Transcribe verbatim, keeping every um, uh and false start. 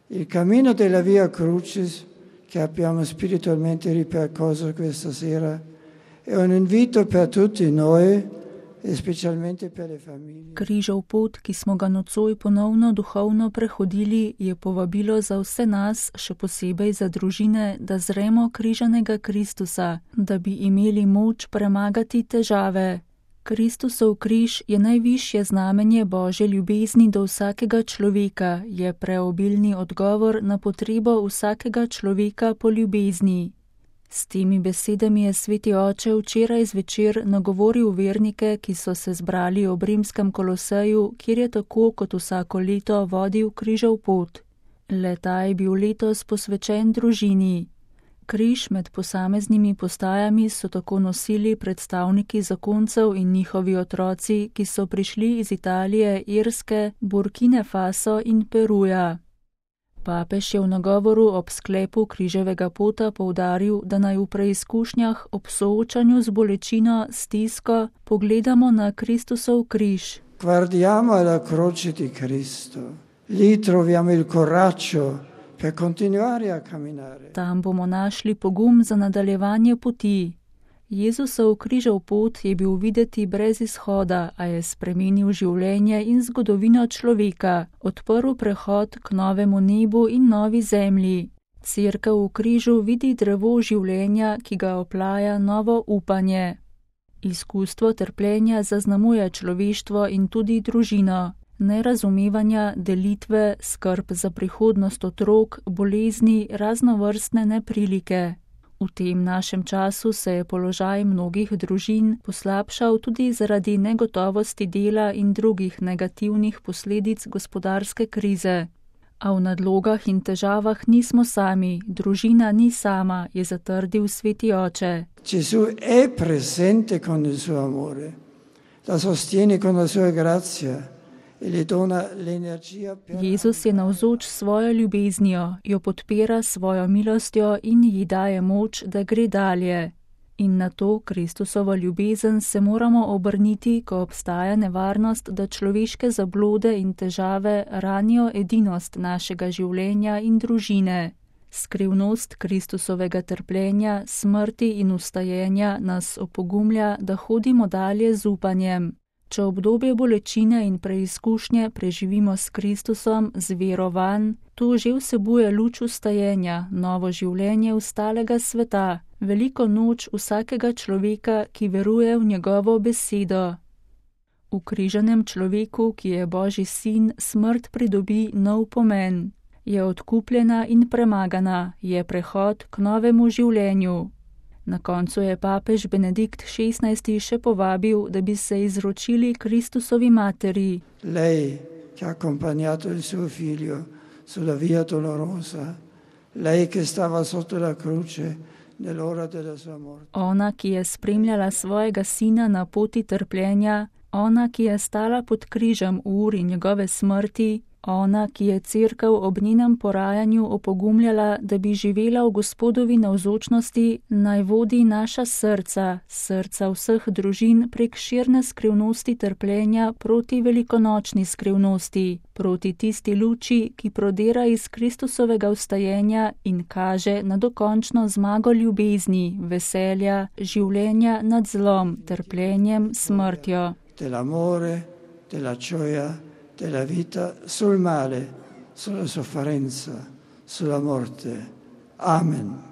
Il cammino della Via Crucis che abbiamo spiritualmente ripercorso questa sera è un invito per tutti noi, e specialmente per le famiglie. Križov pot, ki smo ga nocoj ponovno duhovno prehodili, je povabilo za vse nas, še posebej za družine, da zremo križanega Kristusa, da bi imeli moč premagati težave. Kristusov križ je najvišje znamenje Božje ljubezni do vsakega človeka, je preobilni odgovor na potrebo vsakega človeka po ljubezni. S temi besedami je sveti oče včeraj zvečer nagovoril vernike, ki so se zbrali ob rimskem koloseju, kjer je tako kot vsako leto vodil križov pot. Le ta je bil letos posvečen družini. Križ med posameznimi postajami so tako nosili predstavniki zakoncev in njihovi otroci, ki so prišli iz Italije, Irske, Burkine Faso in Peruja. Papež je v nagovoru ob sklepu križevega pota poudaril, da naj v preizkušnjah ob soočanju z bolečino, stisko, pogledamo na Kristusov križ. Guardiamo alla croce di Cristo. Lì troviamo il coraggio per continuare a camminare. Tam bomo našli pogum za nadaljevanje poti. Jezusov križev pot je bil videti brez izhoda, a je spremenil življenje in zgodovino človeka, odprl prehod k novemu nebu in novi zemlji. Cerkev v križu vidi drevo življenja, ki ga oplaja novo upanje. Izkustvo trpljenja zaznamuje človeštvo in tudi družino. Nerazumevanja, delitve, skrb za prihodnost otrok, bolezni, raznovrstne neprilike. V tem našem času se je položaj mnogih družin poslabšal tudi zaradi negotovosti dela in drugih negativnih posledic gospodarske krize. A v nadlogah in težavah nismo sami, družina ni sama, je zatrdil sveti oče. Gesù è presente con il suo amore, la sostiene con la sua grazia. Jezus je navzoč s svojo ljubeznijo, jo podpira s svojo milostjo in ji daje moč, da gre dalje. In na to Kristusovo ljubezen se moramo obrniti, ko obstaja nevarnost, da človeške zablode in težave ranijo edinost našega življenja in družine. Skrivnost Kristusovega trpljenja, smrti in ustajenja nas opogumlja, da hodimo dalje z upanjem. Če obdobje bolečine in preizkušnje preživimo s Kristusom, z vero vanj, to že vsebuje luč ustajenja, novo življenje ostalega sveta, veliko noč vsakega človeka, ki veruje v njegovo besedo. V križanem človeku, ki je Božji sin, smrt pridobi nov pomen. Je odkupljena in premagana, je prehod k novemu življenju. Na koncu je papež Benedikt šestnajsti še povabil, da bi se izročili Kristusovi materi. Lei, che ha accompagnato il suo figlio sulla via dolorosa, lei che stava sotto la croce nell'ora della sua morte. Ona, ki je spremljala svojega sina na poti trpljenja, ona, ki je stala pod križem v uri njegove smrti, ona, ki je cerkev ob njenem porajanju opogumljala, da bi živela v Gospodovi navzočnosti, naj vodi naša srca, srca vseh družin prek širne skrivnosti trpljenja proti velikonočni skrivnosti, proti tisti luči, ki prodira iz Kristusovega vstajenja in kaže na dokončno zmago ljubezni, veselja, življenja nad zlom, trpljenjem, smrtjo. Dell'amore, della gioia, della vita sul male, sulla sofferenza, sulla morte. Amen.